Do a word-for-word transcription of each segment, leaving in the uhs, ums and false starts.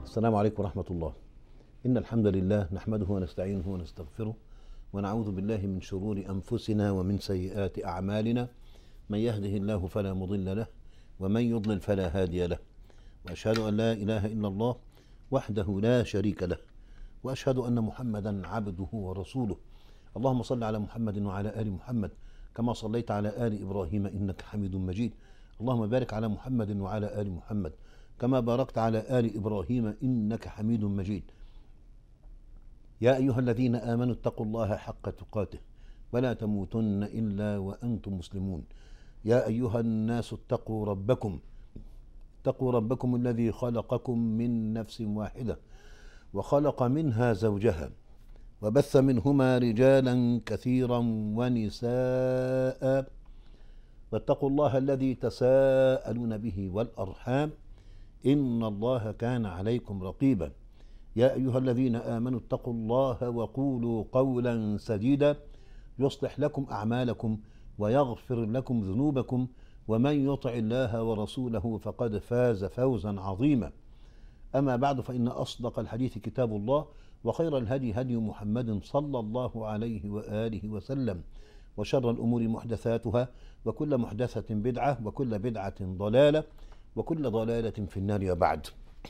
السلام عليكم ورحمة الله. إن الحمد لله نحمده ونستعينه ونستغفره ونعوذ بالله من شرور أنفسنا ومن سيئات أعمالنا، من يهده الله فلا مضل له ومن يضلل فلا هادي له، وأشهد أن لا إله إلا الله وحده لا شريك له، وأشهد أن محمدا عبده ورسوله. اللهم صل على محمد وعلى آل محمد كما صليت على آل إبراهيم إنك حميد مجيد. اللهم بارك على محمد وعلى آل محمد كما باركت على آل إبراهيم إنك حميد مجيد. يا أيها الذين آمنوا اتقوا الله حق تقاته ولا تموتن إلا وأنتم مسلمون. يا أيها الناس اتقوا ربكم اتقوا ربكم الذي خلقكم من نفس واحدة وخلق منها زوجها وبث منهما رجالا كثيرا ونساء، واتقوا الله الذي تساءلون به والأرحام إن الله كان عليكم رقيبا. يا أيها الذين آمنوا اتقوا الله وقولوا قولا سديدا يصلح لكم أعمالكم ويغفر لكم ذنوبكم، ومن يطع الله ورسوله فقد فاز فوزا عظيما. أما بعد، فإن أصدق الحديث كتاب الله، وخير الهدي هدي محمد صلى الله عليه وآله وسلم، وشر الأمور محدثاتها، وكل محدثة بدعة، وكل بدعة ضلالة، وكل ضلالة في النار. وبعد،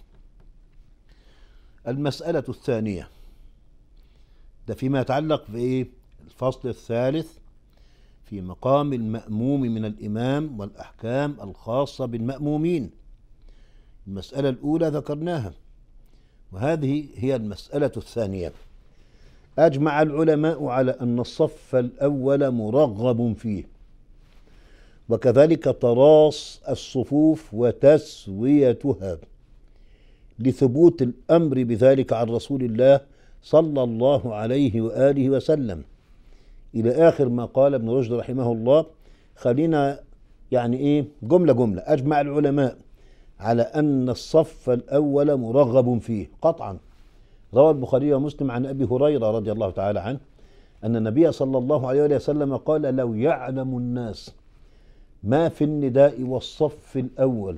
المسألة الثانية ده فيما يتعلق بإيه؟ الفصل الثالث في مقام المأموم من الإمام والأحكام الخاصة بالمأمومين. المسألة الأولى ذكرناها، وهذه هي المسألة الثانية. أجمع العلماء على أن الصف الأول مرغب فيه، وكذلك تراص الصفوف وتسويتها، لثبوت الأمر بذلك عن رسول الله صلى الله عليه وآله وسلم، إلى آخر ما قال ابن رشد رحمه الله. خلينا يعني إيه جملة جملة. أجمع العلماء على أن الصف الأول مرغب فيه قطعا. روى البخاري ومسلم عن أبي هريرة رضي الله تعالى عنه أن النبي صلى الله عليه وسلم قال: لو يعلم الناس ما في النداء والصف الأول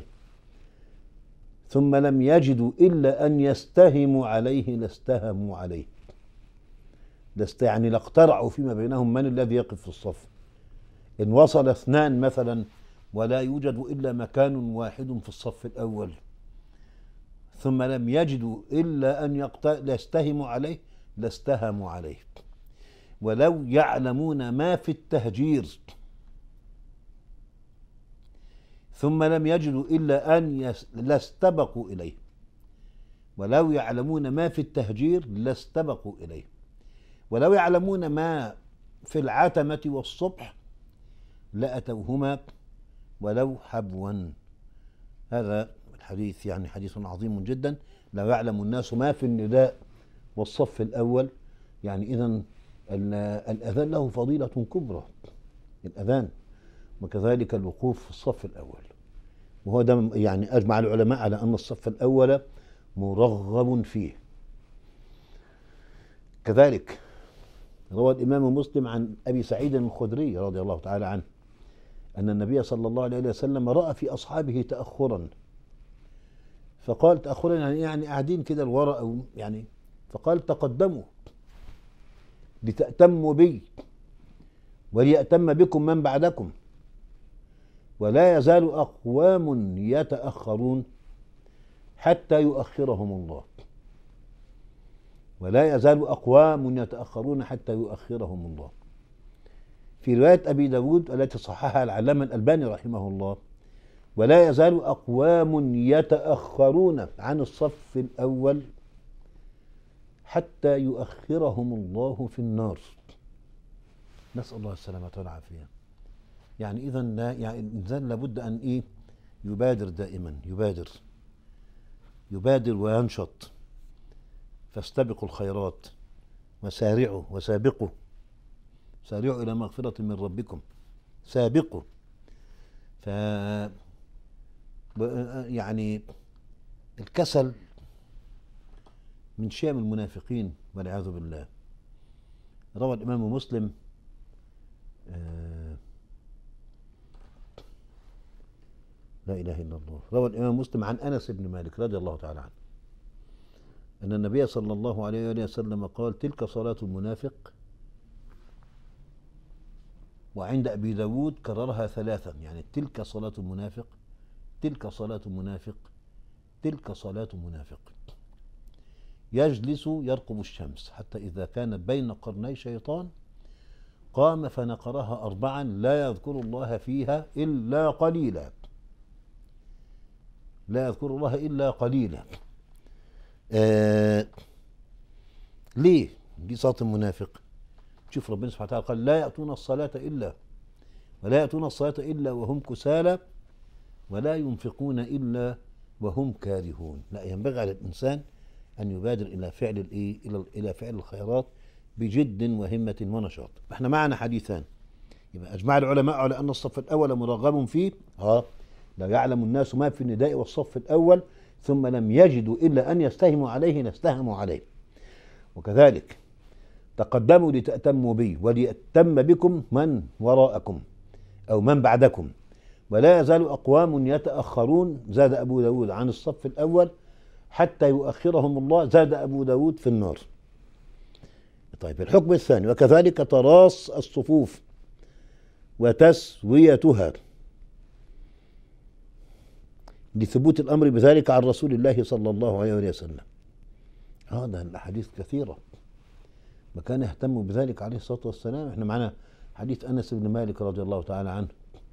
ثم لم يجدوا إلا أن يستهموا عليه لاستهموا عليه. لست يعني لاقترعوا فيما بينهم من الذي يقف في الصف. إن وصل اثنان مثلا ولا يوجد إلا مكان واحد في الصف الأول، ثم لم يجدوا إلا أن يستهموا عليه لاستهموا عليه. ولو يعلمون ما في التهجير ثم لم يجدوا إلا أن يس... لاستبقوا إليه. ولو يعلمون ما في التهجير لاستبقوا إليه. ولو يعلمون ما في العتمة والصبح لأتوهما ولو حبوا. هذا الحديث يعني حديث عظيم جدا. لو يعلم الناس ما في النداء والصف الأول، يعني إذن الأذان له فضيلة كبرى، الأذان، وكذلك الوقوف في الصف الأول. وهو ده يعني أجمع العلماء على أن الصف الأول مرغب فيه. كذلك روى الإمام مسلم عن أبي سعيد الخدري رضي الله تعالى عنه أن النبي صلى الله عليه وسلم رأى في أصحابه تأخرا، فقال تأخرا يعني يعني قاعدين كده الوراء أو يعني، فقال: تقدموا لتأتموا بي وليأتم بكم من بعدكم، ولا يزال أقوام يتأخرون حتى يؤخرهم الله. ولا يزال أقوام يتأخرون حتى يؤخرهم الله. في رواية أبي داود التي صححها العلامة الألباني رحمه الله: ولا يزال أقوام يتأخرون عن الصف الأول حتى يؤخرهم الله في النار. نسأل الله السلامة والعافية. يعني إذا لا يعني الإنسان لابد أن إيه يبادر دائما، يبادر يبادر وينشط. فاستبقوا الخيرات وسارعوا وسابقوا سارعوا إلى مغفرة من ربكم. سابقوا. ف يعني الكسل من شيم المنافقين والعياذ بالله. روى الإمام مسلم آه لا إله إلا الله روى الإمام مسلم عن أنس بن مالك رضي الله تعالى عنه أن النبي صلى الله عليه وآله وسلم قال تلك صلاة المنافق، وعند أبي داود كررها ثلاثا، يعني تلك صلاة المنافق، تلك صلاة المنافق، تلك صلاة المنافق. يجلس يرقب الشمس حتى إذا كانت بين قرني شيطان قام فنقرها أربعا لا يذكر الله فيها إلا قليلا، لا يذكر الله إلا قليلا. آه ليه؟ دي صلاة المنافق. شوف ربنا سبحانه وتعالى قال لا يأتون الصلاة إلا ولا يأتون الصلاة إلا وهم كسالى ولا ينفقون إلا وهم كارهون. لا، ينبغي على الإنسان أن يبادر إلى فعل الإيه؟ إلى إلى فعل الخيرات بجد وهمة ونشاط. احنا معنا حديثان، يبقى أجمع العلماء على أن الصف الأول مرغب فيه. ها لو يعلم الناس ما في النداء والصف الأول ثم لم يجدوا إلا أن يستهموا عليه لاستهموا عليه. وكذلك تقدموا لتأتموا بي وليأتم بكم من وراءكم أو من بعدكم، ولا يزال أقوام يتأخرون، زاد أبو داود، عن الصف الأول حتى يؤخرهم الله، زاد أبو داود في النار. طيب الحكم الثاني وكذلك تراص الصفوف وتسويتها، لثبوت الأمر بذلك عن رسول الله صلى الله عليه وسلم. هذا الأحاديث كثيرة ما كان يهتم بذلك عليه الصلاة والسلام. احنا معنا حديث أنس بن مالك رضي الله تعالى عنه،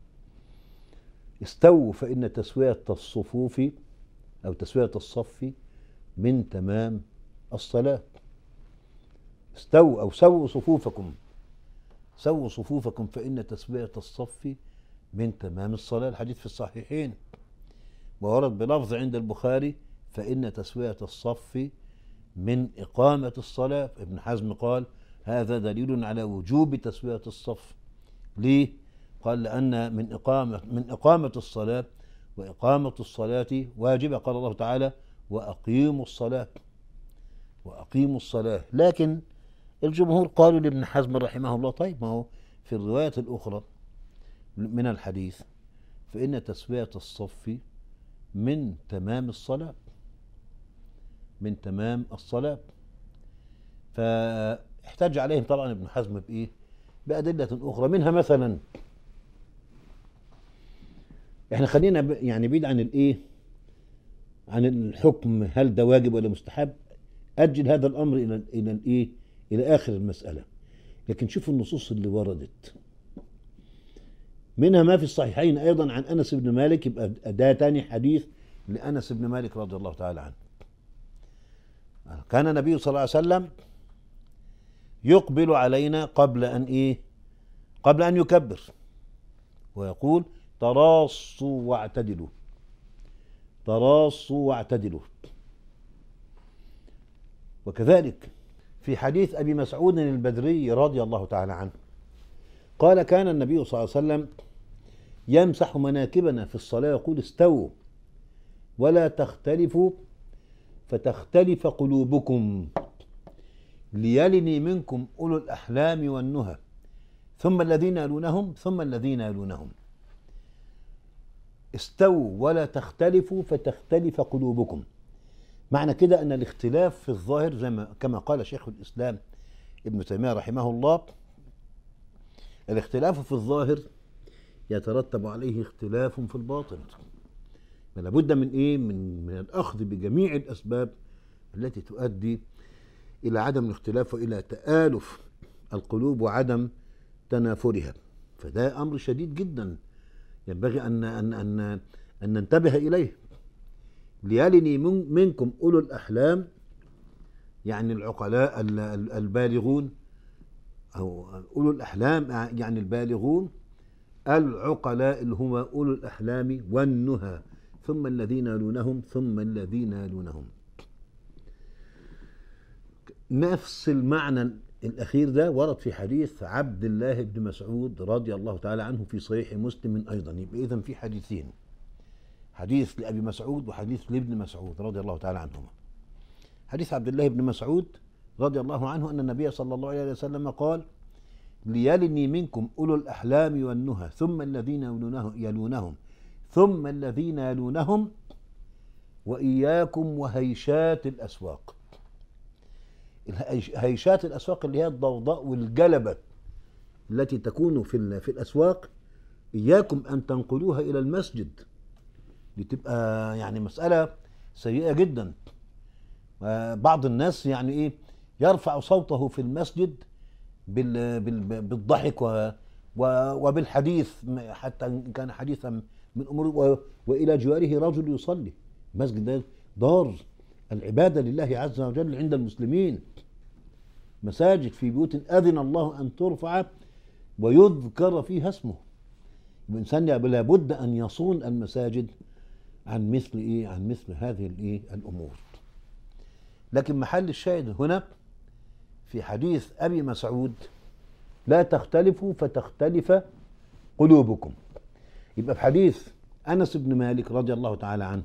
استووا فإن تسوية الصفوف أو تسوية الصف من تمام الصلاة. استووا أو سووا صفوفكم، سووا صفوفكم فإن تسوية الصف من تمام الصلاة. الحديث في الصحيحين وورد بلفظ عند البخاري فإن تسوية الصف من إقامة الصلاة. ابن حزم قال هذا دليل على وجوب تسوية الصف. ليه؟ قال لأن من إقامة من إقامة الصلاة، وإقامة الصلاة واجبة، قال الله تعالى وأقيموا الصلاة، وأقيموا الصلاة. لكن الجمهور قالوا لابن حزم رحمه الله طيب ما هو في الرواية الأخرى من الحديث فإن تسوية الصف من تمام الصلاة، من تمام الصلاة. فاحتج عليهم طبعا ابن حزم بإيه؟ بأدلة أخرى، منها مثلا احنا خلينا يعني بعيد عن الإيه؟ عن الحكم هل ده واجب ولا مستحب، أجل هذا الأمر إلى إلى الإيه؟ إلى آخر المسألة. لكن شوفوا النصوص اللي وردت، منها ما في الصحيحين أيضا عن أنس بن مالك، يبقى ده تاني حديث لأنس بن مالك رضي الله تعالى عنه. كان النبي صلى الله عليه وسلم يقبل علينا قبل أن إيه؟ قبل أن يكبر ويقول تراصوا واعتدلوا، تراصوا واعتدلوا. وكذلك في حديث أبي مسعود البدري رضي الله تعالى عنه قال كان النبي صلى الله عليه وسلم يمسح مناكبنا في الصلاة يقول استووا ولا تختلفوا فتختلف قلوبكم ليلني منكم أولو الأحلام والنهى ثم الذين يلونهم ثم الذين يلونهم. استووا ولا تختلفوا فتختلف قلوبكم. معنى كده أن الاختلاف في الظاهر زي ما كما قال شيخ الإسلام ابن تيمية رحمه الله، الاختلاف في الظاهر يترتب عليه اختلاف في الباطن. لابد من ايه؟ من من الاخذ بجميع الاسباب التي تؤدي الى عدم الاختلاف والى تآلف القلوب وعدم تنافرها. فده امر شديد جدا ينبغي ان ان ان ان ننتبه اليه. ليلني منكم اولو الاحلام، يعني العقلاء البالغون، او اولو الاحلام يعني البالغون العقلاء اللي هم اولو الاحلام والنهى ثم الذين يلونهم ثم الذين يلونهم. نفس المعنى الأخير ده ورد في حديث عبد الله بن مسعود رضي الله تعالى عنه في صحيح مسلم أيضا. يبقى إذن في حديثين، حديث لأبي مسعود وحديث لابن مسعود رضي الله تعالى عنهما. حديث عبد الله بن مسعود رضي الله عنه أن النبي صلى الله عليه وسلم قال ليلني منكم أولو الأحلام والنهى ثم الذين يلونهم ثم الذين يلونهم وإياكم وهيشات الأسواق. الهيش- هيشات الأسواق اللي هي الضوضاء والجلبة التي تكون في ال- في الأسواق، إياكم أن تنقلوها إلى المسجد. دي تبقى يعني مسألة سيئة جدا. آه، بعض الناس يعني إيه يرفع صوته في المسجد بال بال بالضحك و و- وبالحديث، م- حتى إن كان حديثا من أمور، و- وإلى جواره رجل يصلي. المسجد ده دار العبادة لله عز وجل عند المسلمين، مساجد في بيوت أذن الله أن ترفع ويذكر فيها اسمه. الإنسان لابد أن يصون المساجد عن مثل إيه عن مثل هذه الإيه الأمور. لكن محل الشاهد هنا في حديث أبي مسعود: لا تختلفوا فتختلف قلوبكم. يبقى في حديث أنس بن مالك رضي الله تعالى عنه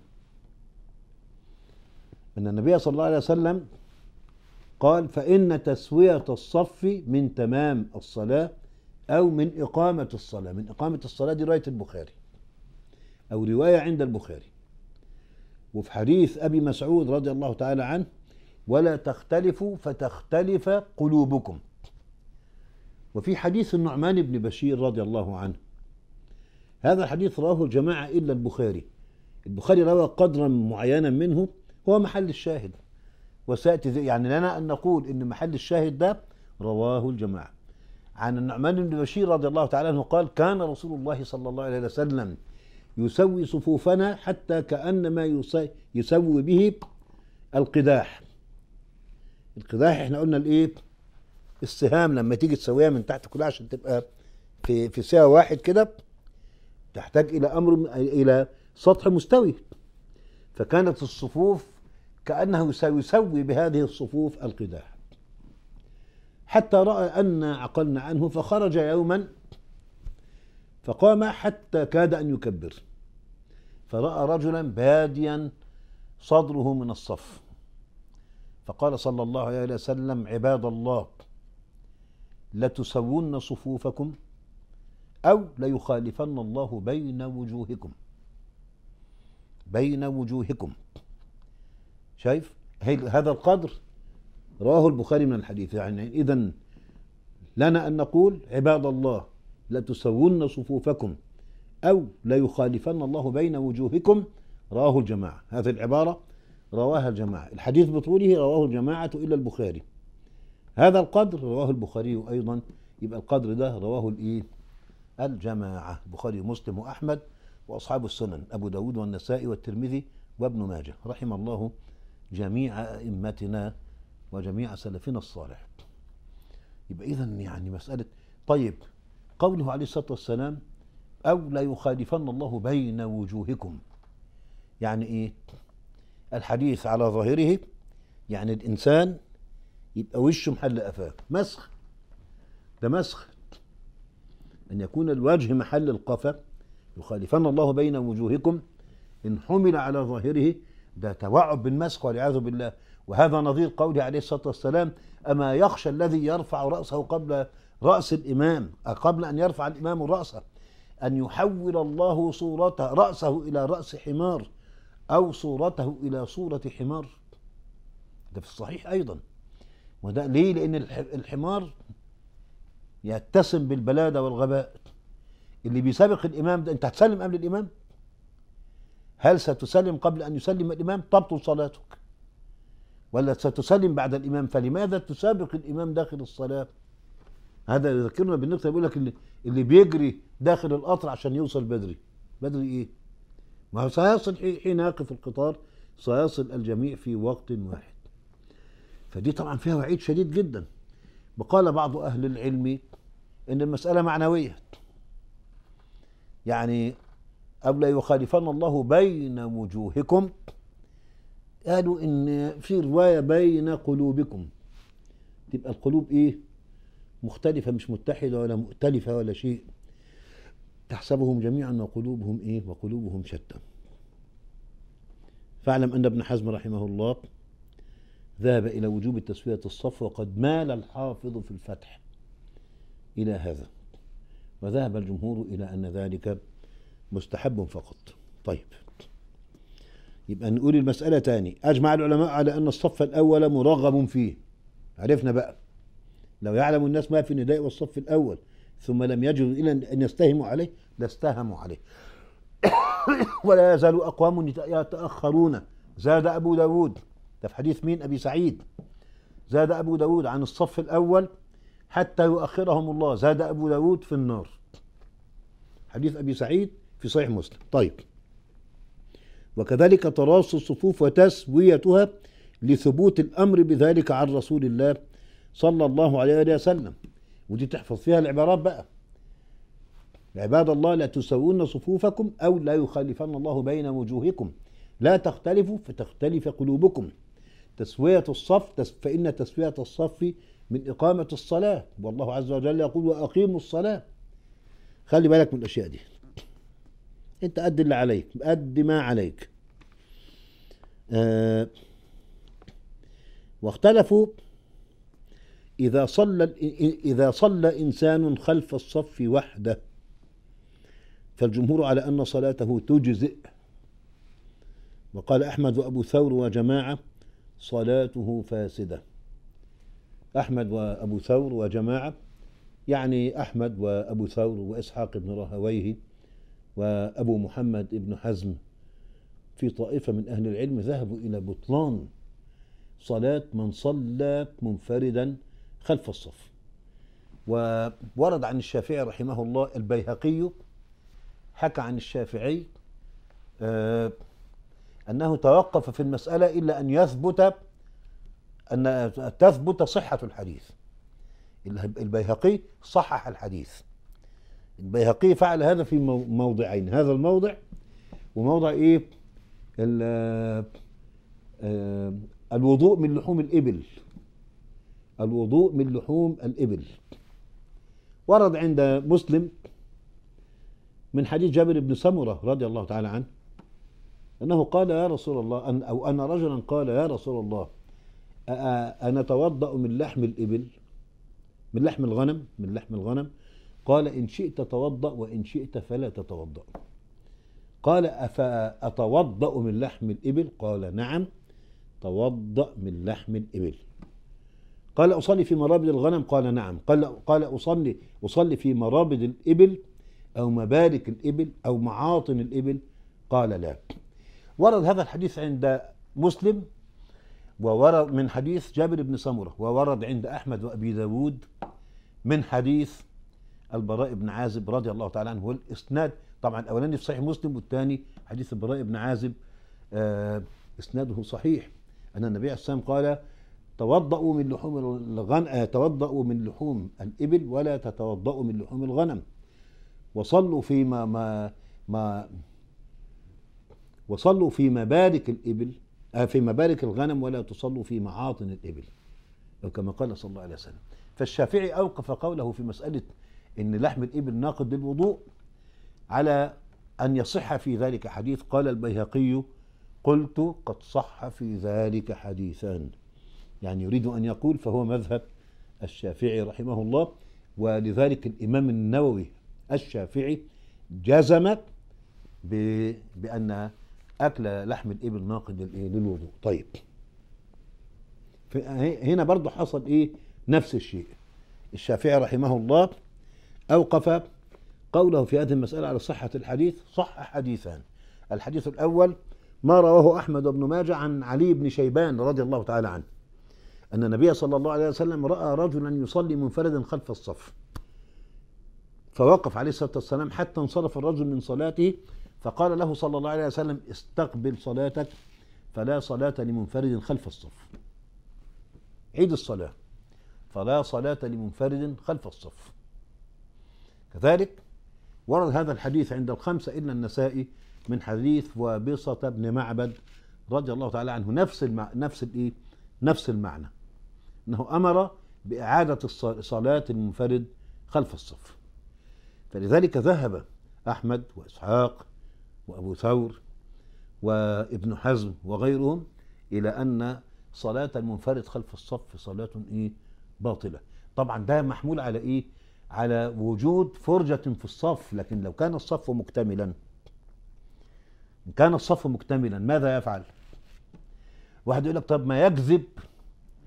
أن النبي صلى الله عليه وسلم قال: فإن تسوية الصف من تمام الصلاة أو من إقامة الصلاة. من إقامة الصلاة دي رواية البخاري أو رواية عند البخاري. وفي حديث أبي مسعود رضي الله تعالى عنه: ولا تختلفوا فتختلف قلوبكم. وفي حديث النعمان بن بشير رضي الله عنه، هذا الحديث رواه الجماعة إلا البخاري. البخاري روى قدرا معينا منه هو محل الشاهد، وسيأتي يعني لنا أن نقول إن محل الشاهد ده رواه الجماعة. عن النعمان بن بشير رضي الله تعالى عنه قال: كان رسول الله صلى الله عليه وسلم يسوي صفوفنا حتى كأنما يسي- يسوي به القداح. القداح احنا قلنا الايه؟ السهام لما تيجي تسويها من تحت كلها عشان تبقى في في سوا واحد كده، تحتاج الى امر الى سطح مستوي. فكانت الصفوف كأنه سيسوي بهذه الصفوف القداح، حتى رأى أن عقلنا عنه فخرج يوما فقام حتى كاد أن يكبر، فرأى رجلا باديا صدره من الصف، فقال صلى الله عليه وسلم: عباد الله، لتسوون صفوفكم أو ليخالفن الله بين وجوهكم. بين وجوهكم. شايف هذا القدر رواه البخاري من الحديث. يعني إذن لنا أن نقول: عباد الله، لتسوون صفوفكم أو ليخالفن الله بين وجوهكم. رواه الجماعة. هذه العبارة رواها الجماعة. الحديث بطوله رواه الجماعة إلا البخاري. هذا القدر رواه البخاري أيضا. يبقى القدر ده رواه الإيه؟ الجماعة: البخاري ومسلم وأحمد وأصحاب السنن، أبو داود والنسائي والترمذي وابن ماجه، رحم الله جميع أئمتنا وجميع سلفنا الصالح. يبقى إذن يعني مسألة. طيب، قوله عليه الصلاة والسلام: أو لا يخالفن الله بين وجوهكم، يعني إيه؟ الحديث على ظاهره يعني الإنسان يبقى وشه محل قفاه. مسخ، ده مسخ أن يكون الوجه محل القفا. يخالفن الله بين وجوهكم إن حمل على ظاهره، ده توعب بالمسخ والعياذ بالله. وهذا نظير قوله عليه الصلاة والسلام: أما يخشى الذي يرفع رأسه قبل رأس الإمام، قبل أن يرفع الإمام رأسه، أن يحول الله صورته رأسه إلى رأس حمار أو صورته إلى صورة حمار. ده في الصحيح أيضا. وده ليه؟ لأن الحمار يتسم بالبلادة والغباء. اللي بيسابق الإمام ده، أنت هتسلم قبل الإمام؟ هل ستسلم قبل أن يسلم الإمام؟ تبطل صلاتك. ولا ستسلم بعد الإمام؟ فلماذا تسابق الإمام داخل الصلاة؟ هذا يذكرنا بالنقطة. بيقول لك اللي, اللي بيجري داخل القطر عشان يوصل بدري. بدري إيه؟ ما هو سيصل حين يقف القطار، سيصل الجميع في وقت واحد. فدي طبعا فيها وعيد شديد جدا. وقال بعض أهل العلم إن المسألة معنوية، يعني أو لا يخالفن الله بين وجوهكم، قالوا إن في رواية بين قلوبكم، تبقى القلوب إيه؟ مختلفة، مش متحدة ولا مؤتلفة ولا شيء. تحسبهم جميعا وقلوبهم إيه؟ وقلوبهم شتى. فاعلم أن ابن حزم رحمه الله ذهب إلى وجوب تسوية الصف، وقد مال الحافظ في الفتح إلى هذا، وذهب الجمهور إلى أن ذلك مستحب فقط. طيب، يبقى نقول المسألة تاني. أجمع العلماء على أن الصف الأول مرغب فيه، عرفنا بقى، لو يعلم الناس ما في النداء والصف الأول ثم لم يجدوا إلى أن يستهموا عليه لاستهموا عليه. ولا يزال أقوام يتأخرون. زاد أبو داود، ده في حديث مين؟ أبي سعيد. زاد أبو داود عن الصف الأول حتى يؤخرهم الله. زاد أبو داود في النار. حديث أبي سعيد في صحيح مسلم. طيب، وكذلك تراص الصفوف وتسويتها لثبوت الأمر بذلك عن رسول الله صلى الله عليه وسلم. ودي تحفظ فيها العبارات بقى. عباد الله لا تسوون صفوفكم أو لا يخالفن الله بين وجوهكم، لا تختلفوا فتختلف قلوبكم. تسوية الصف، فإن تسوية الصف من إقامة الصلاة، والله عز وجل يقول وأقيموا الصلاة. خلي بالك من الأشياء دي. أنت أد اللي عليك، أد ما عليك. آه واختلفوا إذا صلى إذا صلى إنسان خلف الصف وحده، فالجمهور على أن صلاته تجزئ. وقال أحمد وأبو ثور وجماعة صلاته فاسدة. أحمد وأبو ثور وجماعة، يعني أحمد وأبو ثور وإسحاق بن راهويه وأبو محمد بن حزم في طائفة من أهل العلم ذهبوا إلى بطلان صلاة من صلى منفردا خلف الصف. وورد عن الشافعي رحمه الله، البيهقي حكى عن الشافعي آه أنه توقف في المسألة إلا أن يثبت أن تثبت صحة الحديث. البيهقي صحح الحديث. البيهقي فعل هذا في موضعين، هذا الموضع وموضع إيه؟ الوضوء من لحوم الإبل. الوضوء من لحوم الإبل ورد عند مسلم من حديث جابر بن سمرة رضي الله تعالى عنه أنه قال يا رسول الله، أن أو أن رجلا قال يا رسول الله أنا أتوضأ من لحم الإبل، من لحم الغنم، من لحم الغنم؟ قال إن شئت توضأ وإن شئت فلا تتوضأ. قال أفأتوضأ من لحم الإبل؟ قال نعم توضأ من لحم الإبل. قال أصلي في مرابد الغنم؟ قال نعم. قال قال أصلي أصلي في مرابد الإبل أو مبارك الإبل أو معاطن الإبل؟ قال لا. ورد هذا الحديث عند مسلم وورد من حديث جابر بن سمرة، وورد عند أحمد وأبي داود من حديث البراء بن عازب رضي الله تعالى عنه. والإسناد طبعا الأولاني في صحيح مسلم والثاني حديث البراء بن عازب آه إسناده صحيح، أن النبي عليه الصلاة والسلام قال توضأوا من لحوم الغنم، توضأوا من لحوم الإبل ولا تتوضأوا من لحوم الغنم، وصلوا فيما ما ما وصلوا في مبارك الإبل في مبارك الغنم ولا تصلوا في معاطن الإبل، أو كما قال صلى الله عليه وسلم. فالشافعي أوقف قوله في مسألة إن لحم الإبل ناقض للوضوء على أن يصح في ذلك حديث. قال البيهقي قلت قد صح في ذلك حديثان، يعني يريد أن يقول فهو مذهب الشافعي رحمه الله. ولذلك الإمام النووي الشافعي جزم بأن أكل لحم الإبل ناقض للوضوء. طيب، هنا برضو حصل إيه؟ نفس الشيء. الشافعي رحمه الله أوقف قوله في هذه المسألة على صحة الحديث. صح حديثان. الحديث الأول ما رواه أحمد بن ماجه عن علي بن شيبان رضي الله تعالى عنه أن النبي صلى الله عليه وسلم رأى رجلا يصلي منفردا خلف الصف، فوقف عليه الصلاة والسلام حتى انصرف الرجل من صلاته، فقال له صلى الله عليه وسلم استقبل صلاتك فلا صلاة لمنفرد خلف الصف. عيد الصلاة، فلا صلاة لمنفرد خلف الصف. كذلك ورد هذا الحديث عند الخمسة إلا النسائي من حديث وابصة بن معبد رضي الله تعالى عنه، نفس المع... نفس الإيه؟ نفس المعنى، أنه أمر بإعادة صلاة المنفرد خلف الصف. فلذلك ذهب أحمد وإسحاق وأبو ثور وابن حزم وغيرهم إلى أن صلاة المنفرد خلف الصف صلاة إيه؟ باطلة. طبعا ده محمول على إيه؟ على وجود فرجة في الصف. لكن لو كان الصف مكتملا، إن كان الصف مكتملا ماذا يفعل؟ واحد يقول لك طب ما يكذب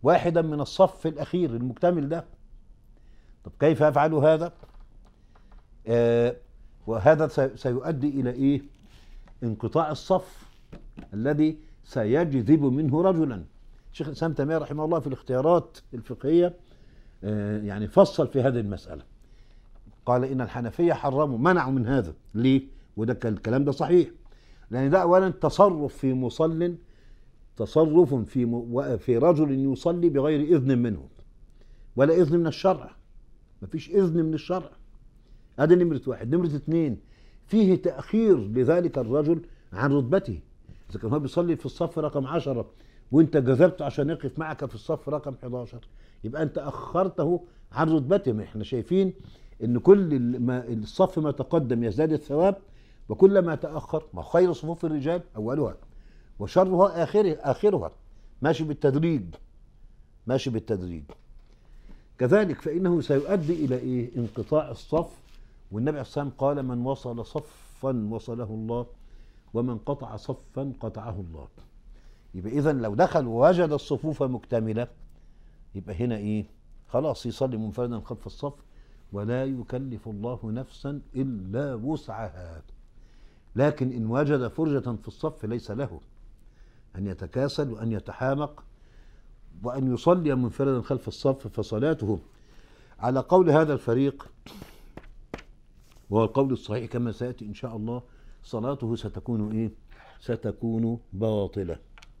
واحدا من الصف الأخير المكتمل ده. طب كيف أفعل هذا؟ آه وهذا سيؤدي إلى إيه؟ انقطاع الصف الذي سيجذب منه رجلا. شيخ الإسلام تيمية رحمه الله في الاختيارات الفقهية آه يعني فصل في هذه المسألة، قال إن الحنفية حرموا منعوا من هذا. ليه؟ وده الكلام ده صحيح، لأن ده أولا تصرف في مصل، تصرف في م... في رجل يصلي بغير إذن منه ولا إذن من الشرع، مفيش إذن من الشرع. هذا نمرة واحد. نمرة اثنين، فيه تأخير لذلك الرجل عن رتبته. إذا كان هو بيصلي في الصف رقم عشرة وأنت جذبت عشان يقف معك في الصف رقم حداشر، يبقى أنت أخرته عن رتبته. ما إحنا شايفين إن كل ما الصف ما تقدم يزداد الثواب، وكل ما تأخر، ما خير صفوف الرجال أولها وشرها آخره آخرها، ماشي بالتدريج، ماشي بالتدريج. كذلك فإنه سيؤدي إلى إيه؟ انقطاع الصف. والنبي عليه الصلاة والسلام قال: من وصل صفا وصله الله، ومن قطع صفا قطعه الله. يبقى إذا لو دخل ووجد الصفوف مكتملة، يبقى هنا إيه؟ خلاص يصلي منفردا خلف الصف، ولا يكلف الله نفسا إلا وسعها. لكن إن وجد فرجة في الصف ليس له أن يتكاسل وأن يتحامق وأن يصلي منفردا خلف الصف، فصلاته على قول هذا الفريق، وهو القول الصحيح كما سيأتي إن شاء الله، صلاته ستكون إيه؟ ستكون باطلة.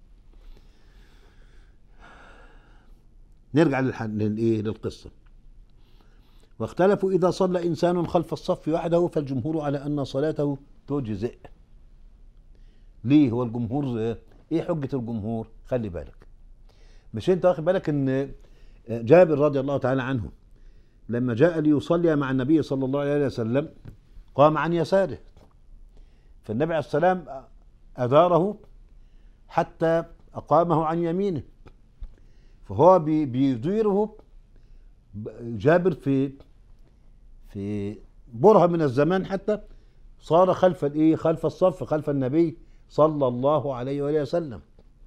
نرجع للإيه؟ للقصة. واختلفوا إذا صلى إنسان خلف الصف وحده، فالجمهور على أن صلاته تجزئ. ليه هو الجمهور؟ إيه حجة الجمهور؟ خلي بالك، مش أنت واخد بالك إن جابر رضي الله تعالى عنه لما جاء ليصلي مع النبي صلى الله عليه وسلم قام عن يساره، فالنبي عليه السلام أداره حتى أقامه عن يمينه، فهو بيديره جابر في في برهة من الزمان، حتى صار خلف الايه؟ خلف الصف، خلف النبي صلى الله عليه وآله وسلم.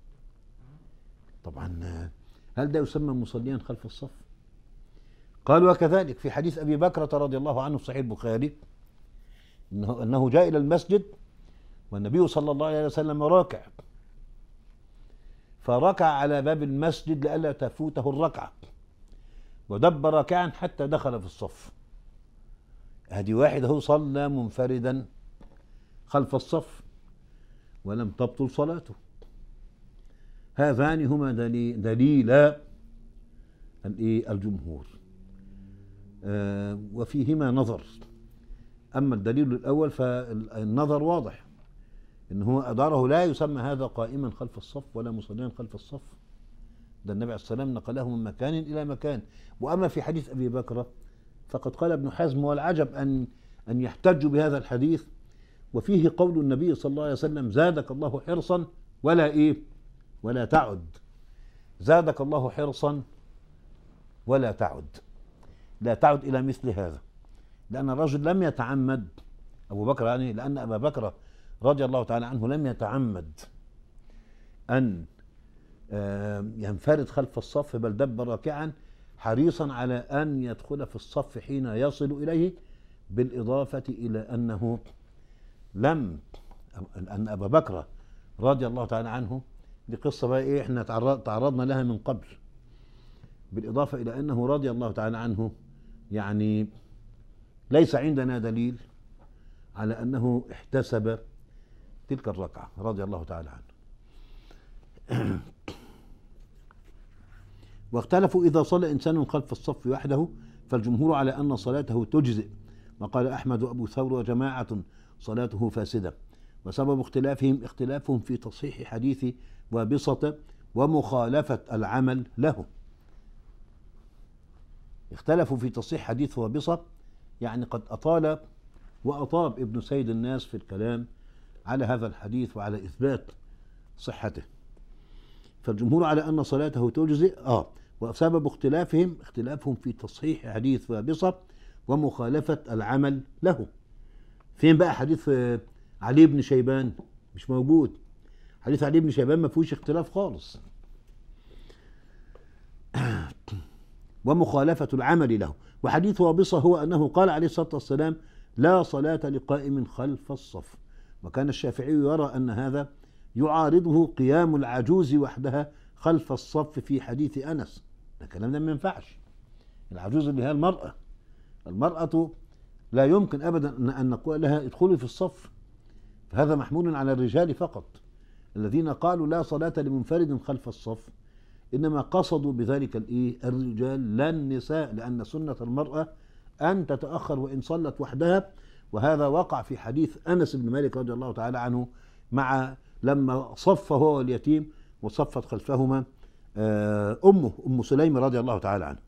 طبعا هل ده يسمى مصليا خلف الصف؟ قال: وكذلك في حديث أبي بكرة رضي الله عنه في صحيح البخاري إنه, أنه جاء إلى المسجد والنبي صلى الله عليه وسلم راكع، فركع على باب المسجد لئلا تفوته الركعة، ودب راكعا حتى دخل في الصف. هذه واحد هو صلى منفردا خلف الصف ولم تبطل صلاته. هذان هما دليل دليلا الجمهور، آه وفيهما نظر. أما الدليل الأول فالنظر واضح، إن هو أداره لا يسمى هذا قائما خلف الصف ولا مصليا خلف الصف، ده النبي عليه الصلاة والسلام نقله من مكان إلى مكان. وأما في حديث أبي بكرة فقد قال ابن حزم: والعجب أن أن يحتجوا بهذا الحديث وفيه قول النبي صلى الله عليه وسلم: زادك الله حرصا ولا إيه؟ ولا تعد. زادك الله حرصا ولا تعد، لا تعد إلى مثل هذا، لأن الرجل لم يتعمد، أبو بكر يعني، لأن أبا بكر رضي الله تعالى عنه لم يتعمد أن ينفرد خلف الصف، بل دب راكعا حريصا على أن يدخل في الصف حين يصل إليه، بالإضافة إلى أنه لم أن أبا بكر رضي الله تعالى عنه، دي قصة بقى إيه إحنا تعرضنا لها من قبل، بالإضافة إلى أنه رضي الله تعالى عنه يعني ليس عندنا دليل على أنه احتسب تلك الركعة رضي الله تعالى عنه. واختلفوا إذا صلى إنسان خلف الصف وحده، فالجمهور على أن صلاته تجزئ، وقال أحمد وأبو ثور وجماعة صلاته فاسدة. وسبب اختلافهم اختلافهم في تصحيح حديث وابصة ومخالفة العمل له. اختلفوا في تصحيح حديث وابصة، يعني قد أطال وأطاب ابن سيد الناس في الكلام على هذا الحديث وعلى إثبات صحته. فالجمهور على أن صلاته تجزئ. آه وسبب اختلافهم اختلافهم في تصحيح حديث وابصة ومخالفة العمل له. فين بقى حديث علي بن شيبان؟ مش موجود. حديث علي بن شيبان ما فيهوش اختلاف خالص. ومخالفة العمل له. وحديث وابصة هو أنه قال عليه الصلاة والسلام: لا صلاة لقائم خلف الصف. وكان الشافعي يرى أن هذا يعارضه قيام العجوز وحدها خلف الصف في حديث أنس. الكلام ده ما ينفعش. العجوز اللي هي المرأة، المرأة لا يمكن أبدا أن نقول لها ادخلي في الصف، فهذا محمول على الرجال فقط. الذين قالوا لا صلاة لمنفرد خلف الصف إنما قصدوا بذلك الإيه؟ الرجال لا النساء، لأن سنة المرأة أن تتأخر وإن صلت وحدها. وهذا وقع في حديث أنس بن مالك رضي الله تعالى عنه، مع لما صف هو واليتيم وصفت خلفهما أمه أم سليم رضي الله تعالى عنه.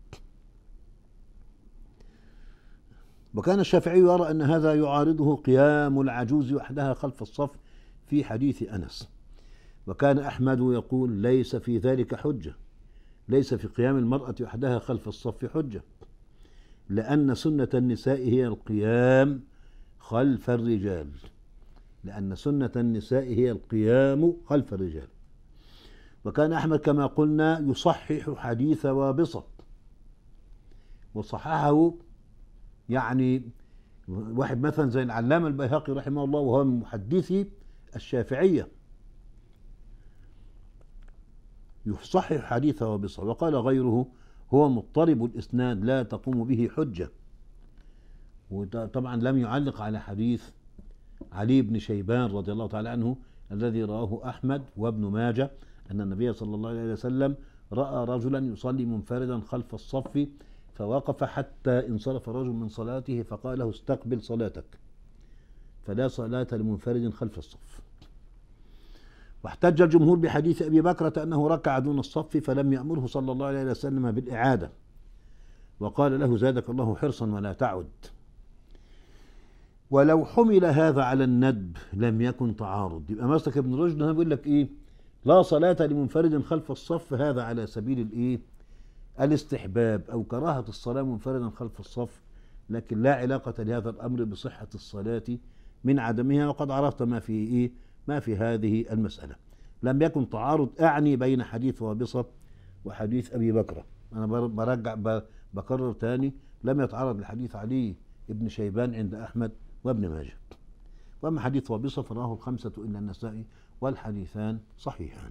وكان الشافعي يرى أن هذا يعارضه قيام العجوز وحدها خلف الصف في حديث أنس. وكان أحمد يقول: ليس في ذلك حجة، ليس في قيام المرأة وحدها خلف الصف حجة، لأن سنة النساء هي القيام خلف الرجال، لأن سنة النساء هي القيام خلف الرجال. وكان أحمد كما قلنا يصحح حديث وابصة، وصححه يعني واحد مثلا زي العلامة البيهقي رحمه الله، وهو من محدثي الشافعية، يصحح حديث وابصة. وقال غيره: هو مضطرب الإسناد لا تقوم به حجة. وطبعا لم يعلق على حديث علي بن شيبان رضي الله تعالى عنه الذي رواه أحمد وابن ماجه أن النبي صلى الله عليه وسلم رأى رجلا يصلي منفردا خلف الصف فوقف حتى انصرف الرجل من صلاته فقال له: استقبل صلاتك، فلا صلاة لمنفرد خلف الصف. واحتج الجمهور بحديث أبي بكرة أنه ركع دون الصف فلم يأمره صلى الله عليه وسلم بالإعادة، وقال له: زادك الله حرصا ولا تعد. ولو حمل هذا على الندب لم يكن تعارض. يبقى مسلك ابن رشد هنا بيقول لك ايه؟ لا صلاة لمنفرد خلف الصف، هذا على سبيل الايه؟ الاستحباب او كراهة الصلاة منفردا خلف الصف، لكن لا علاقة لهذا الامر بصحة الصلاة من عدمها. وقد عرفت ما في ايه؟ ما في هذه المسألة. لم يكن تعارض اعني بين حديث وابصة وحديث ابي بكر. انا برجع بكرر تاني: لم يتعارض لحديث علي ابن شيبان عند احمد وابن ماجه. واما حديث وابصة فراه الخمسة الا النسائي، والحديثان صحيحان.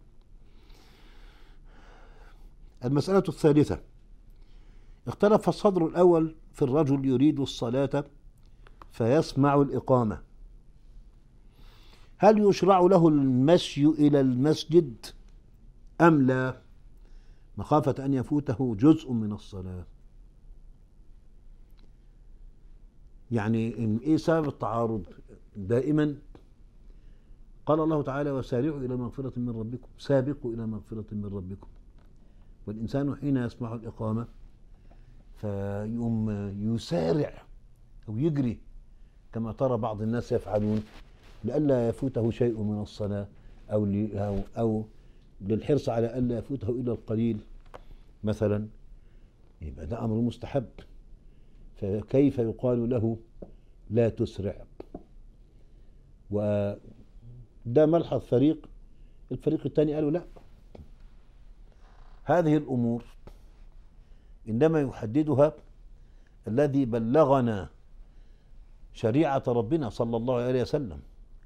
المسألة الثالثة: اختلف الصدر الأول في الرجل يريد الصلاة فيسمع الإقامة، هل يشرع له المشي إلى المسجد أم لا، مخافة أن يفوته جزء من الصلاة؟ يعني إيه سبب التعارض؟ دائما قال الله تعالى: وسارعوا إلى مغفرة من ربكم، سابقوا إلى مغفرة من ربكم. والإنسان حين يسمع الإقامة فيقوم يسارع أو يجري كما ترى بعض الناس يفعلون لئلا يفوته شيء من الصلاة، أو أو أو للحرص على ألا يفوته إلا القليل مثلا، يبقى ده أمر مستحب. فكيف يقال له لا تسرع؟ وده ملحظ فريق. الفريق الثاني قالوا لا، هذه الأمور إنما يحددها الذي بلغنا شريعة ربنا صلى الله عليه وسلم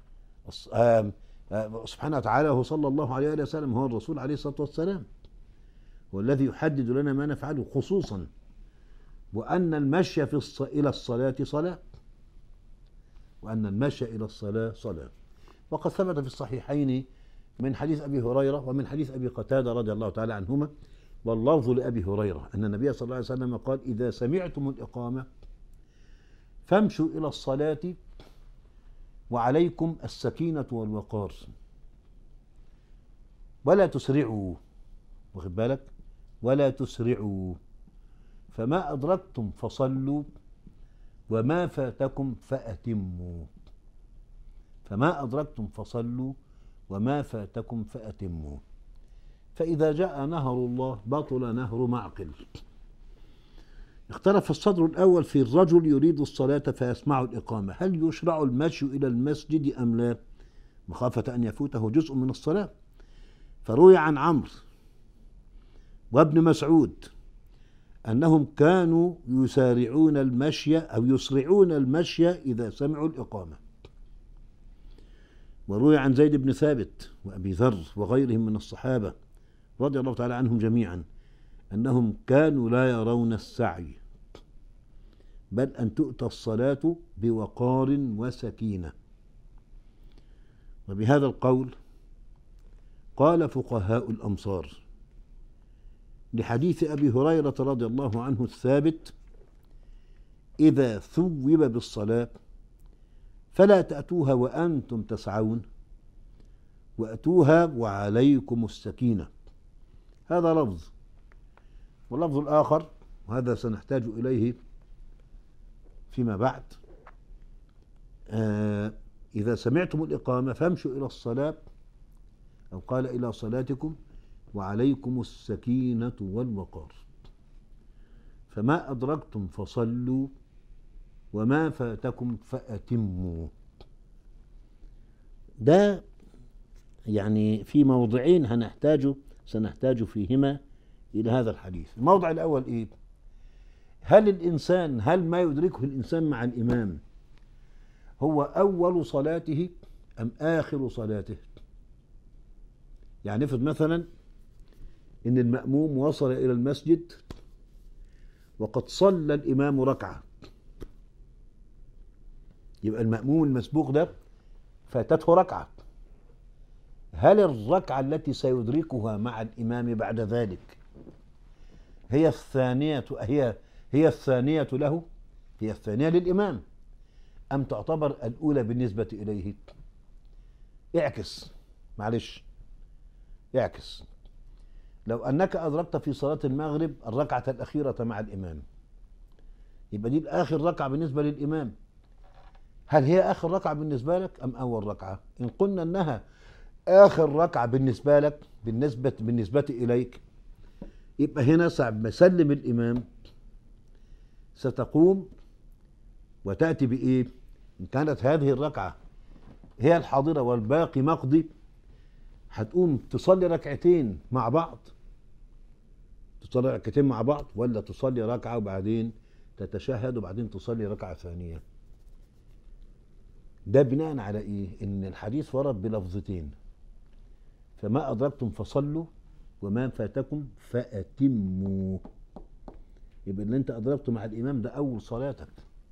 سبحانه وتعالى. هو صلى الله عليه وسلم هو الرسول عليه الصلاة والسلام، والذي يحدد لنا ما نفعله، خصوصا وأن المشي في الص... إلى الصلاة صلاة، وأن المشي إلى الصلاة صلاة. وقد ثبت في الصحيحين من حديث أبي هريرة ومن حديث أبي قتادة رضي الله تعالى عنهما، واللفظ لأبي هريرة أن النبي صلى الله عليه وسلم قال: إذا سمعتم الإقامة فامشوا إلى الصلاة وعليكم السكينة والوقار ولا تسرعوا. واخد بالك؟ ولا تسرعوا، فما أدركتم فصلوا وما فاتكم فأتموا. فما أدركتم فصلوا وما فاتكم فأتموا. فإذا جاء نهر الله بطل نهر معقل. اختلف الصدر الأول في الرجل يريد الصلاة فيسمع الإقامة، هل يشرع المشي إلى المسجد أم لا، مخافة أن يفوته جزء من الصلاة. فروي عن عمرو وابن مسعود أنهم كانوا يسارعون المشي أو يسرعون المشي إذا سمعوا الإقامة. وروي عن زيد بن ثابت وأبي ذر وغيرهم من الصحابة رضي الله تعالى عنهم جميعا أنهم كانوا لا يرون السعي، بل أن تؤتى الصلاة بوقار وسكينة. وبهذا القول قال فقهاء الأمصار لحديث أبي هريرة رضي الله عنه الثابت: إذا ثوب بالصلاة فلا تأتوها وأنتم تسعون، وأتوها وعليكم السكينة. هذا لفظ. واللفظ الآخر، وهذا سنحتاج إليه فيما بعد: آه إذا سمعتم الإقامة فامشوا إلى الصلاة، أو قال إلى صلاتكم وعليكم السكينة والوقار، فما أدركتم فصلوا وما فاتكم فأتموا. ده يعني في موضعين هنحتاج سنحتاج فيهما إلى هذا الحديث. الموضع الأول إيه؟ هل الإنسان هل ما يدركه الإنسان مع الإمام هو أول صلاته أم آخر صلاته؟ يعني افرض مثلا إن المأموم وصل إلى المسجد وقد صلى الإمام ركعة، يبقى المأموم المسبوق ده فاتته ركعة. هل الركعة التي سيدركها مع الإمام بعد ذلك هي الثانية هي هي الثانية له، هي الثانية للإمام، أم تعتبر الأولى بالنسبة إليه؟ اعكس، معلش اعكس. لو أنك أدركت في صلاة المغرب الركعة الأخيرة مع الإمام، يبقى دي آخر ركعة بالنسبة للإمام. هل هي آخر ركعة بالنسبة لك أم أول ركعة؟ إن قلنا أنها آخر ركعة بالنسبة لك بالنسبة بالنسبة إليك، يبقى هنا ساعة ما يسلم الإمام ستقوم وتأتي بإيه؟ إن كانت هذه الركعة هي الحاضرة والباقي مقضي، هتقوم تصلي ركعتين مع بعض، تصلي ركعتين مع بعض، ولا تصلي ركعة وبعدين تتشهد وبعدين تصلي ركعة ثانية؟ ده بناء على إيه؟ إن الحديث ورد بلفظتين: فما أدركتم فصلوا وما فاتكم فأتموا. يبقى اللي أنت أدركته مع الإمام ده أول صلاتك،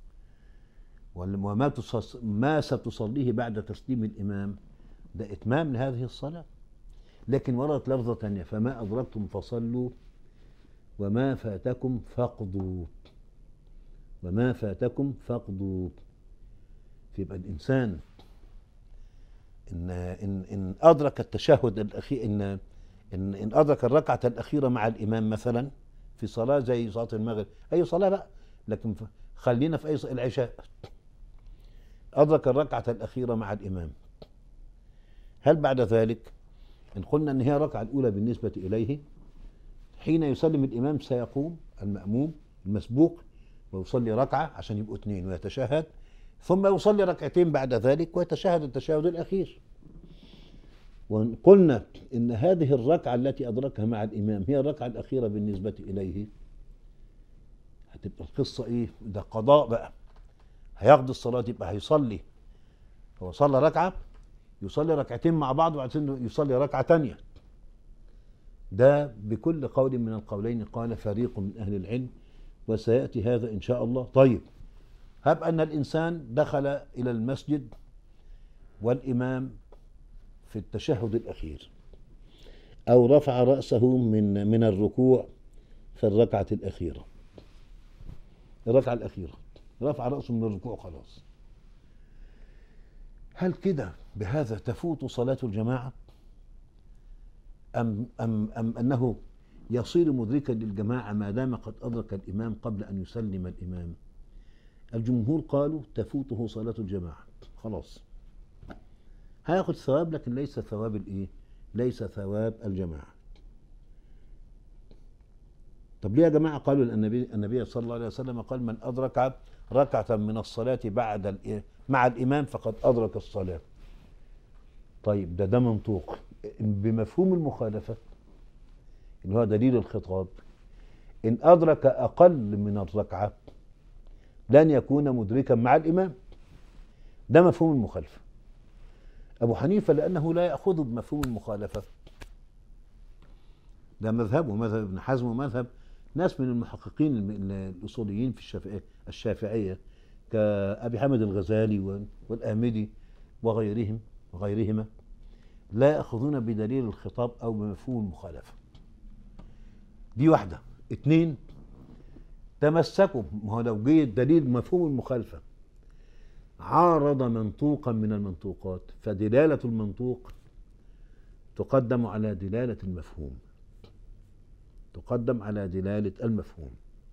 وما ما ستصليه بعد تسليم الإمام ده إتمام لهذه الصلاة. لكن وردت لفظة ثانية: فما أدركتم فصلوا وما فاتكم فاقضوا، وما فاتكم فاقضوا. فيبقى الإنسان إن إن إن أدرك التشهد الأخير، إن إن إن أدرك الركعة الأخيرة مع الإمام مثلا في صلاة زي صلاة المغرب، أي صلاة بقى، لكن خلينا في أي صلاة، العشاء، أدرك الركعة الأخيرة مع الإمام، هل بعد ذلك إن قلنا أن هي الركعة الأولى بالنسبة إليه، حين يسلم الإمام سيقوم المأموم المسبوق ويصلي ركعة عشان يبقوا اثنين ويتشهد، ثم يصلي ركعتين بعد ذلك ويتشهد التشهد الأخير. وإن قلنا إن هذه الركعة التي أدركها مع الإمام هي الركعة الأخيرة بالنسبة إليه، هتبقى القصة إيه؟ ده قضاء بقى، هيقضي الصلاة، يبقى هيصلي، هو صلى ركعة يصلي ركعتين مع بعض وبعدين يصلي ركعة تانية. ده بكل قول من القولين قال فريق من أهل العلم، وسيأتي هذا إن شاء الله. طيب، هب أن الإنسان دخل إلى المسجد والإمام في التشهد الأخير، أو رفع رأسه من من الركوع في الركعة الأخيرة، الركعة الأخيرة رفع رأسه من الركوع خلاص، هل كده بهذا تفوت صلاة الجماعة؟ أم, أم, أم أنه يصير مدركا للجماعة ما دام قد أدرك الإمام قبل أن يسلم الإمام؟ الجمهور قالوا تفوته صلاة الجماعة خلاص، هياخد ثواب لكن ليس ثواب الإيه؟ ليس ثواب الجماعة. طب ليه يا جماعة قالوا النبي النبي صلى الله عليه وسلم قال من أدرك ركعة من الصلاة بعد مع الإمام فقد أدرك الصلاة؟ طيب ده ده منطوق بمفهوم المخالفة اللي هو دليل الخطاب، إن أدرك أقل من الركعة لن يكون مدركا مع الإمام. ده مفهوم المخالفة. أبو حنيفة لأنه لا يأخذ بمفهوم المخالفة، ده مذهبه مذهب ابن حزم ومذهب ناس من المحققين الأصوليين في الشافعية الشافعية كأبي حامد الغزالي والآمدي وغيرهم وغيرهما، لا يأخذون بدليل الخطاب أو بمفهوم المخالفة. دي واحدة. اتنين، تمسكوا، ما هو لو جه الدليل مفهوم المخالفة عارض منطوقا من المنطوقات فدلالة المنطوق تقدم على دلالة المفهوم، تقدم على دلالة المفهوم.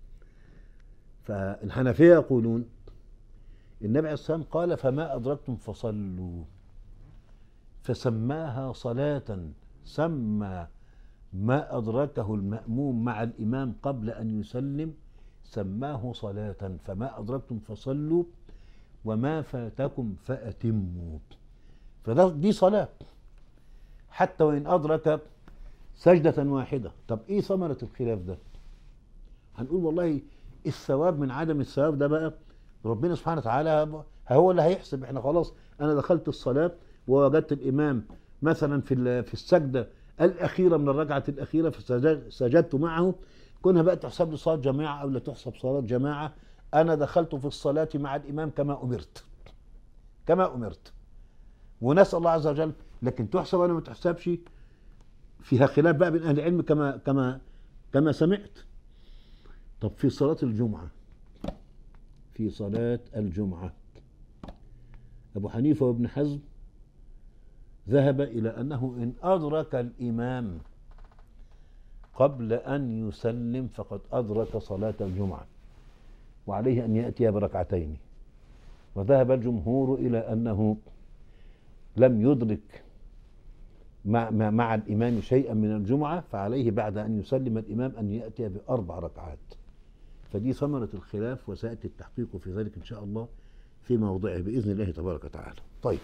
فالحنفية يقولون النبي عليه الصلاة والسلام قال فما أدركتم فصلوا، فسماها صلاة، سمى ما أدركه المأموم مع الإمام قبل أن يسلم سماه صلاة. فما أدركتم فصلوا وما فاتكم فأتموا، فدي صلاة حتى وإن أدرك سجدة واحدة. طب إيه ثمرة الخلاف ده؟ هنقول والله الثواب من عدم الثواب ده بقى ربنا سبحانه وتعالى هو اللي هيحسب. احنا خلاص أنا دخلت الصلاة ووجدت الإمام مثلا في في السجدة الأخيرة من الركعة الأخيرة فسجدت معه، كونها بقى تحسب لي صلاة جماعة أو لا تحسب صلاة جماعة، أنا دخلت في الصلاة مع الإمام كما أمرت، كما أمرت، ونسأل الله عز وجل. لكن تحسب ولا ما تحسبش فيها خلاف بقى بين أهل العلم كما كما كما سمعت. طب في صلاة الجمعة، في صلاة الجمعة أبو حنيفة وابن حزم ذهب إلى أنه إن أدرك الإمام قبل أن يسلم فقد أدرك صلاة الجمعة وعليه أن يأتي بركعتين. وذهب الجمهور إلى أنه لم يدرك مع, مع, مع الإمام شيئا من الجمعة فعليه بعد أن يسلم الإمام أن يأتي بأربع ركعات. فدي ثمرة الخلاف وسيأتي التحقيق في ذلك إن شاء الله في موضعه بإذن الله تبارك وتعالى. طيب،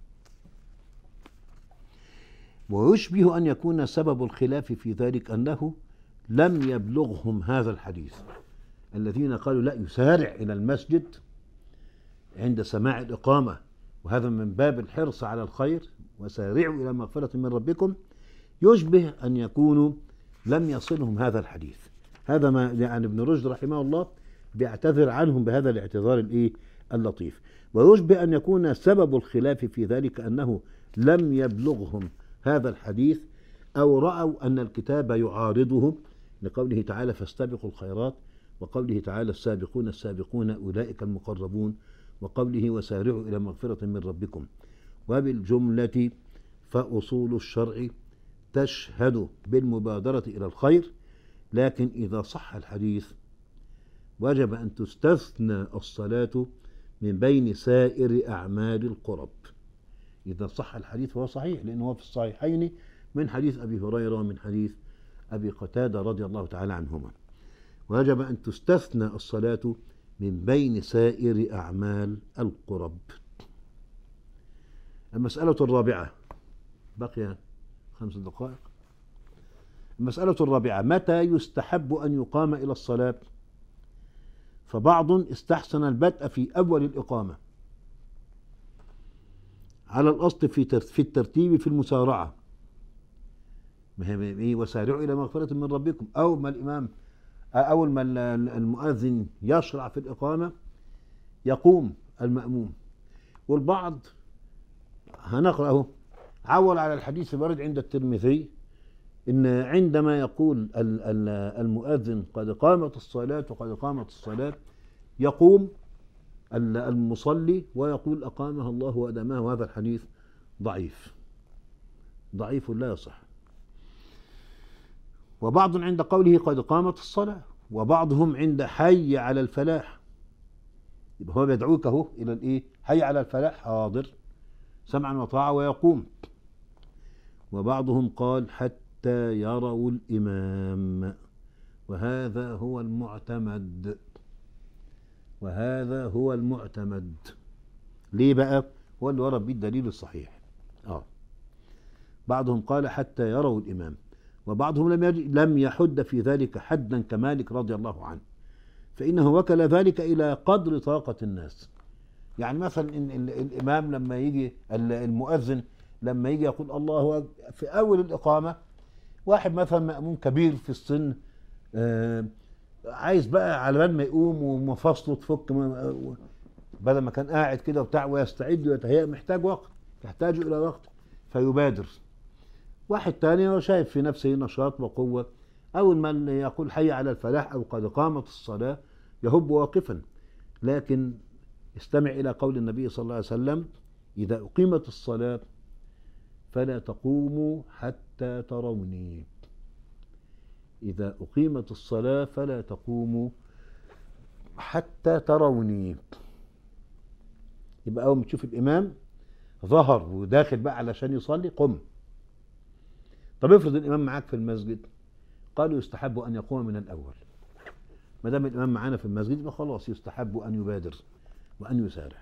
ويشبه أن يكون سبب الخلاف في ذلك أنه لم يبلغهم هذا الحديث، الذين قالوا لا يسارع إلى المسجد عند سماع الإقامة، وهذا من باب الحرص على الخير، وسارعوا إلى مغفرة من ربكم، يشبه أن يكونوا لم يصلهم هذا الحديث. هذا ما يعني ابن رشد رحمه الله بيعتذر عنهم بهذا الاعتذار الايه اللطيف. ويشبه أن يكون سبب الخلاف في ذلك أنه لم يبلغهم هذا الحديث أو رأوا أن الكتاب يعارضه لقوله تعالى فاستبقوا الخيرات، وقوله تعالى السابقون السابقون أولئك المقربون، وقوله وسارعوا إلى مغفرة من ربكم. وبالجملة فأصول الشرع تشهد بالمبادرة إلى الخير، لكن إذا صح الحديث وجب أن تستثنى الصلاة من بين سائر أعمال القرب. إذا صح الحديث فهو صحيح لأنه هو في الصحيحين من حديث أبي هريرة ومن حديث أبي قتادة رضي الله تعالى عنهما. ويجب أن تستثنى الصلاة من بين سائر أعمال القرب. المسألة الرابعة، بقي خمس دقائق. المسألة الرابعة، متى يستحب أن يقام إلى الصلاة؟ فبعض استحسن البدء في أول الإقامة على الأصل في في الترتيب في المسارعة، وسارعوا إلى مغفرة من ربكم. أول ما الإمام أول ما المؤذن يشرع في الإقامة يقوم المأموم. والبعض هنقرأه عول على الحديث الوارد عند الترمذي إن عندما يقول المؤذن قد قامت الصلاة وقد قامت الصلاة يقوم المصلي ويقول أقامها الله وأدامها، وهذا الحديث ضعيف ضعيف لا يصح. وبعض عند قوله قد قامت الصلاة، وبعضهم عند حي على الفلاح، يبقى هو بيدعوك اهو إلى الإيه؟ حي على الفلاح، حاضر سمعا وطاعة ويقوم. وبعضهم قال حتى يروا الإمام، وهذا هو المعتمد، وهذا هو المعتمد. ليه بقى؟ هو اللي ورد به الدليل الصحيح. آه. بعضهم قال حتى يروا الإمام، وبعضهم لم يج- لم يحد في ذلك حدا كمالك رضي الله عنه، فإنه وكل ذلك إلى قدر طاقة الناس. يعني مثلا إن ال- الإمام لما يجي ال- المؤذن لما يجي يقول الله أك- في أول الإقامة، واحد مثلا مأموم كبير في السن، آه، عايز بقى على بال ما يقوم ومفاصله تفك، م- بدل ما كان قاعد كده وبتاع ويستعد ويتهيأ، محتاج وقت، يحتاج إلى وقت فيبادر. واحد تاني هو شايف في نفسه نشاط وقوة، أول ما يقول حي على الفلاح أو قد قامت الصلاة يهب واقفا. لكن استمع إلى قول النبي صلى الله عليه وسلم: إذا أقيمت الصلاة فلا تقوموا حتى تروني. إذا أقيمت الصلاة فلا تقوموا حتى تروني. يبقى أول ما تشوف الإمام ظهر وداخل بقى علشان يصلي، قم. طب افرض الإمام معاك في المسجد، قالوا يستحب أن يقوم من الأول. ما دام الإمام معانا في المسجد يبقى خلاص يستحب أن يبادر وأن يسارع.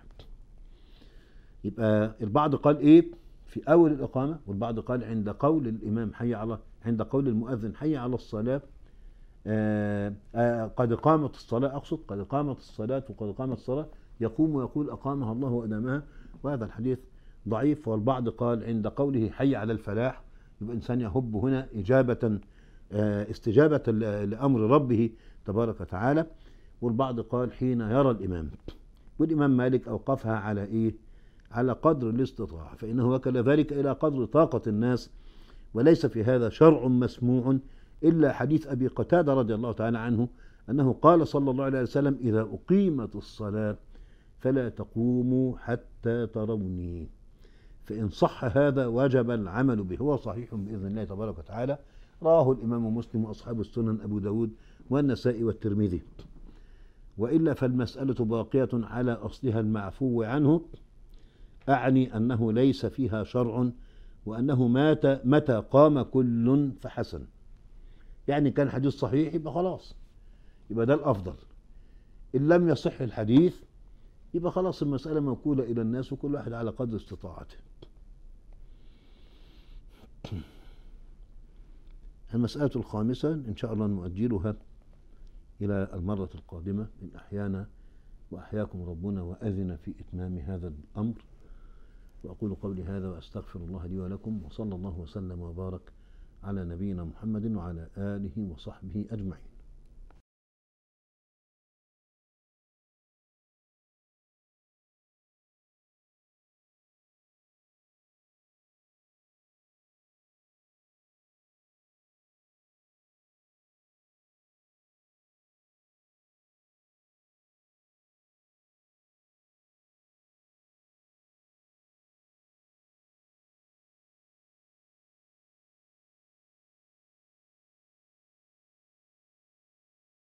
يبقى البعض قال إيه في أول الإقامة، والبعض قال عند قول الإمام حي على عند قول المؤذن حي على الصلاة. آه آه قد قامت الصلاة، أقصد قد قامت الصلاة وقد قامت الصلاة، يقوم ويقول أقامها الله وأدامها. وهذا الحديث ضعيف. والبعض قال عند قوله حي على الفلاح، يبقى إنسان يهب هنا إجابة آه استجابة ل- لأمر ربه تبارك وتعالى. والبعض قال حين يرى الإمام. والإمام مالك أوقفها على إيه؟ على قدر الاستطاعة، فإنه وكل ذلك إلى قدر طاقة الناس. وليس في هذا شرع مسموع إلا حديث أبي قتادة رضي الله تعالى عنه أنه قال صلى الله عليه وسلم: إذا أقيمت الصلاة فلا تقوموا حتى تروني. فإن صح هذا وجب العمل به، هو صحيح بإذن الله تبارك وتعالى. رواه الإمام مسلم وأصحاب السنن أبو داود والنسائي والترمذي. وإلا فالمسألة باقية على أصلها المعفو عنه، أعني أنه ليس فيها شرع، وأنه مات متى قام كل فحسن. يعني كان حديث صحيح يبقى خلاص، يبقى ده الأفضل. إن لم يصح الحديث يبقى خلاص المسألة موكولة إلى الناس وكل واحد على قدر استطاعته. المسألة الخامسة إن شاء الله نؤجلها إلى المرة القادمة إن أحيانا وأحياكم ربنا وأذن في إتمام هذا الأمر. وأقول قولي هذا وأستغفر الله لي ولكم، وصلى الله وسلم وبارك على نبينا محمد وعلى آله وصحبه أجمعين.